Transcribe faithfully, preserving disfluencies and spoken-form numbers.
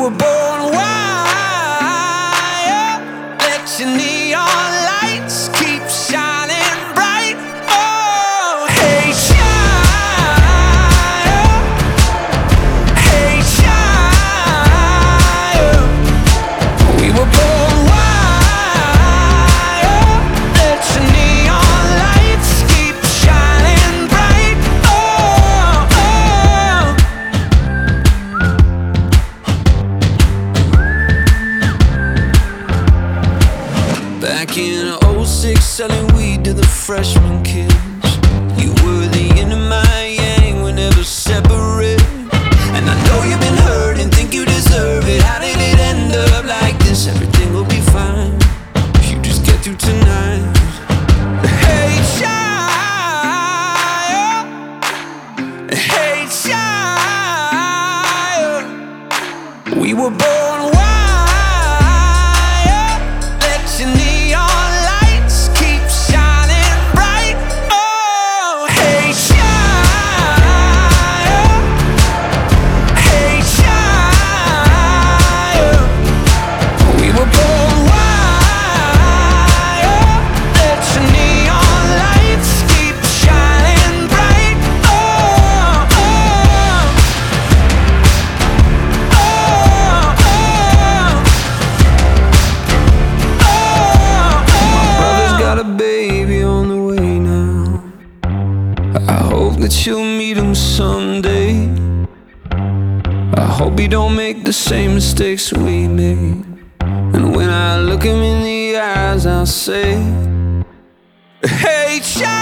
were born wild. Let your neon lights keep shining bright. Oh, hey child, hey child, we were born wild. Let your neon lights keep shining bright. Oh, oh. Back in oh six, selling weed to the freshman kids. You were the yin and my yang, we're never separate. And I know you've been hurt and think you deserve it. How did it end up like this? Everything will be fine if you just get through tonight. Hey child, hey child, we were born wild. Let your neon lights keep shining bright. Oh, hey child, hey child, we were born wild. Let your neon lights keep shining bright. Oh, oh, oh, oh, oh. My brother's got a baby on the way now. I hope that you'll meet him someday. I hope he don't make the same mistakes we made. And when I look him in the eyes, I'll say, hey child.